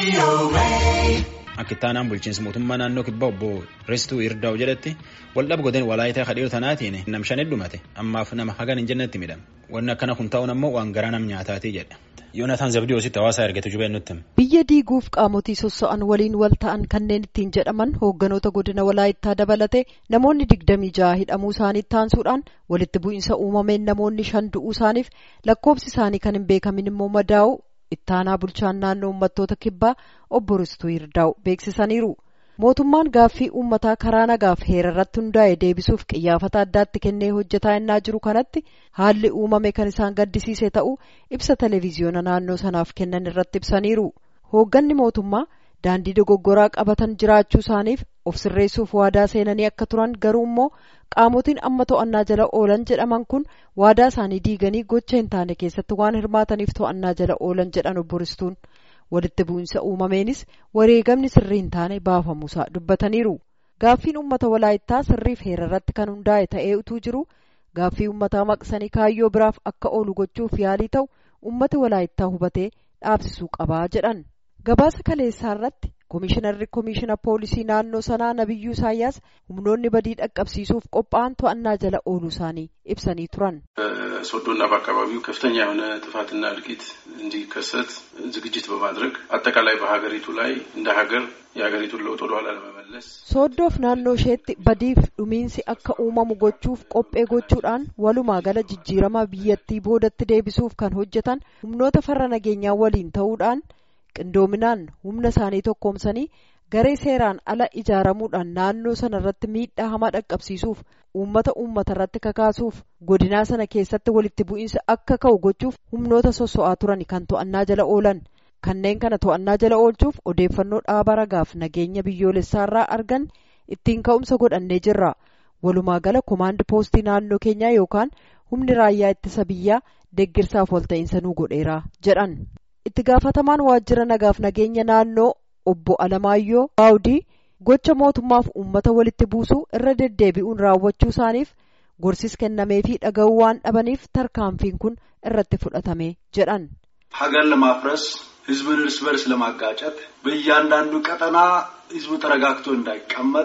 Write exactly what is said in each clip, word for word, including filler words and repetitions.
Akka ittaanaan bulchiinsa mootummaa naannoo kibbaa obbo Restuu Irdaa'u jedhetti waldhabbii godina Walaayitaa kadhiyoo tanaatiin nam shan heddumate ammaaf nama hagan hin jennetti midhama. Wanni akkana kun ta'uun ammoo waan garaa nam nyaataatii jedha. Yoonataan Zabdiyoositti hawaasaa ergatu jubee nutti. Biyya diiguuf qaamotii sossa'an waliin wal ta'an kanneen ittiin jedhaman hoogganoota godina Walaayitaa dabalate namoonni digdamii jaha hidhamuu isaanii taansuudhaan walitti bu'iinsa uumameen namoonni shan du'uu isaaniif lakkoofsi isaanii kan hin beekamin immoo madaa'u ittaanaa bulchaan naannoo uummattoota kibbaa obbo Restuu Irdaa'u beeksisaniiru. Mootummaan gaaffii uummataa karaa nagaaf heera irratti hundaa'e deebisuuf qiyyaafata addaatti kennee hojjetaa innaa jiru kanatti haalli uumame kan isaan gaddisiise ta'uu ibsa televiziyoona naannoo sanaaf kennan irratti ibsaniiru. Hoogganni mootummaa daandii dogoggoraa qabatan jiraachuu isaaniif of sirreessuuf waadaa seenanii akka turan garuu immoo qaamotiin amma to'annaa jala oolan jedhaman kun waadaa isaanii diiganii gocha hin taane keessatti waan hirmaataniif to'annaa jala oolan jedhan obbo Restuun. Walitti bu'insa uumameenis wareegamni sirrii hin taane baafamuusaa dubbataniiru. Gaaffiin uummata Walaayittaa sirriif heera irratti kan hundaa'e ta'ee utuu jiru gaaffii uummataa maqsanii kaayyoo biraaf akka oolu gochuuf yaalii ta'u uummati Walaayittaa hubatee dhaabsisuu qabaa jedhan. Gabaasa kaleessaa irratti Komishinarri Komishina Poolisii naannoo sanaa Nabiyyuu Isaayyaas humnoonni badii dhaqqabsiisuuf qophaa'an to'annaa jala ooluu isaanii ibsanii turan. ሶዶና በአካባቢው ከፍተኛ የሆነ ጥፋትና እልቂት እንዲከሰት ዝግጅት በማድረግ አጠቃላይ በሀገሪቱ ላይ እንደ ሀገር የሀገሪቱን ለውጥ ወደ ኋላ ለመመለስ ሶዶፍ ናannoo isheetti badiif dhumiinsi akka uumamu gochuuf qophee gochuudhaan walumaa gala jijjiirama biyyattii boodatti deebisuuf kan hojjetan humnoota farra nageenyaa waliin ta'uudhaan qindoominaan humna isaanii tokkoomsanii garee seeraan ala ijaaramuudhaan naannoo sana irratti miidhaa hamaa dhaqqabsiisuuf uummata uummata irratti kakaasuuf godinaa sana keessatti walitti bu'iinsa akka ka'u gochuuf humnoota sosso'aa turan kan to'annaa jala oolan. Kanneen kana to'annaa jala oolchuuf odeeffannoo dhaaba ragaaf nageenya biyyoolessaarraa argan ittiin ka'umsa godhannee jirra. Walumaa gala komaandi poostii naannoo keenyaa yookaan humni raayyaa ittisa biyyaa deeggarsaaf walta'iinsa nuu godheera jedhan. Itti gaafatamaan waajjira nagaaf nageenya naannoo obbo Alamaayyoo Baawudii gocha mootummaaf uummata walitti buusuu irra deddeebi'uun raawwachuu isaaniif gorsis kennameefii dhaga'uu waan dhabaniif tarkaanfiin kun irratti fudhatame jedhan. ሀገር ለማፍረስ ህዝብን እርስ በርስ ለማጋጨት በእያንዳንዱ ቀጠና ህዝቡ ተረጋግቶ እንዳይቀመጥ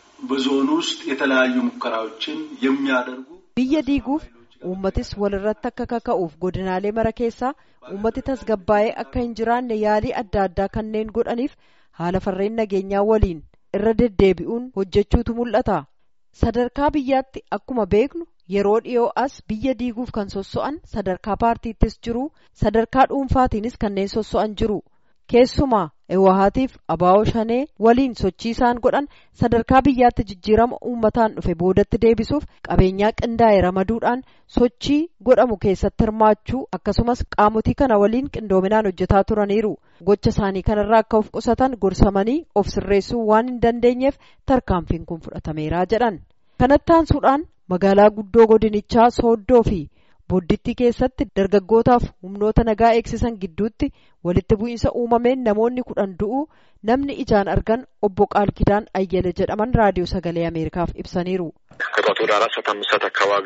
በዞን ውስጥ የተለያዩ ሙከራዎችን የሚያደርጉ biyya diiguuf uummatis walirratti akka kaka'uuf godinaalee mara keessaa uummati tasgabbaa'ee akka hin jiraanne yaalii adda addaa kanneen godhaniif haala farreen nageenyaa waliin irra deddeebi'uun hojjechuutu mul'ata. Sadarkaa biyyaatti akkuma beeknu yeroo dhiyoo as biyya diiguuf kan sosso'an sadarkaa paartiittis jiru sadarkaa dhuunfaatiinis kanneen sosso'an jiru. Keessumaa Ewahaatiif Abaawoo Shanee waliin sochii isaan godhan sadarkaa biyyaatti jijjiirama uummataan dhufe boodatti deebisuuf qabeenyaa qindaa'e ramaduudhaan sochii godhamu keessatti hirmaachuu akkasumas qaamotii kana waliin qindoominaan hojjetaa turaniiru. Gocha isaanii kanarraa akka of qusatan gorsamanii of sirreessuu waan hin dandeenyeef tarkaanfiin kun fudhatameera jedhan. Kanatti aansuudhaan magaalaa guddoo godinichaa Sooddoo fi Boddittii keessatti dargaggootaaf humnoota nagaa eegsisan gidduutti walitti bu'iinsa uumameen namoonni kudhan du'uu namni ijaan argan obbo Qaalkidaan Ayyele jedhaman raadiyoo sagalee Ameerikaaf ibsaniiru. ከጠዋት ወደ አራት ሰዓት አምስት ሰዓት አካባቢ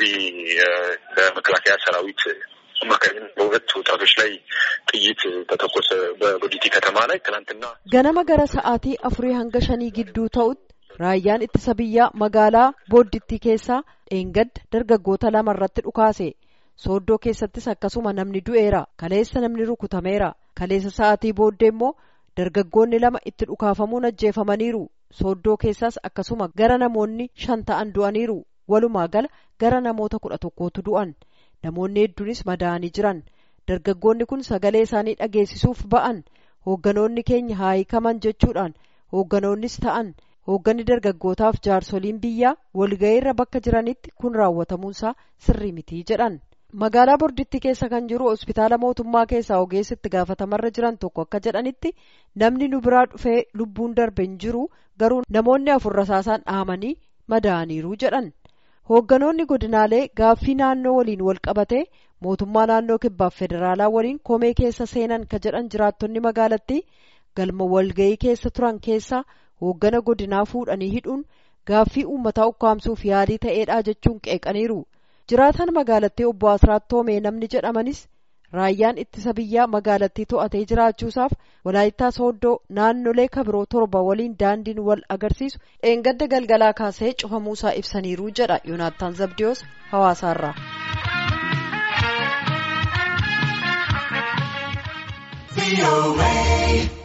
በመከላከያ ሰራዊት አማካኝነት በሁለት ወጣቶች ላይ ጥይት ተተኮሰ በቦዲቲ ከተማ ላይ ትናንትና ganama gara sa'aatii afurii hanga shanii gidduu ta'utti raayyaan ittisa biyyaa magaalaa Boddittii keessaa dheengadda dargaggoota lama irratti dhukaase. Sooddoo keessattis akkasuma namni du'eera. Kaleessa namni rukutameera. Kaleessa sa'aatii booddee immoo dargaggoonni lama itti dhukaafamuun ajjeefamaniiru. Sooddoo keessaas akkasuma gara namoonni shan ta'an du'aniiru. Walumaa gala gara namoota kudha tokkootu du'an. Namoonni hedduunis madaa'anii jiran. Dargaggoonni kun sagalee isaanii dhageessisuuf ba'an. Hoogganoonni keenya haa hiikaman jechuudhaan hoogganoonnis ta'an. Hoogganni dargaggootaaf jaarsoliin biyyaa walga'iirra bakka jiranitti kun raawwatamuunsaa sirrii mitii jedhan. Magaalaa Boddittii keessa kan jiru hospitaala mootummaa keessaa ogeessi itti gaafatamarra jiran tokko akka jedhanitti namni nu biraa dhufee lubbuun darbe hin jiru garuu namoonni afur rasaasaan dhahamanii madaa'aniiru jedhan. Hoogganoonni godinaalee gaaffii naannoo waliin wal qabatee mootummaa naannoo kibbaaf federaalaa waliin komee keessa seenan ka jedhan jiraattonni magaalattii galma walga'ii keessa turan keessaa hooggana godinaa fuudhanii hidhuun gaaffii uummataa ukkaamsuuf yaalii ta'eedha jechuun qeeqaniiru. Jiraataan magaalattii obbo Asraat Toomee namni jedhamanis raayyaan ittisa biyyaa magaalattii to'atee jiraachuusaaf Walaayittaa Sooddoo naannolee kabiroo torba waliin daandiin wal agarsiisu dheengadda galgalaa kaasee cufamuusaa ibsaniiru jedha Yoonaattaan Zabdiyoos Hawaasaarraa.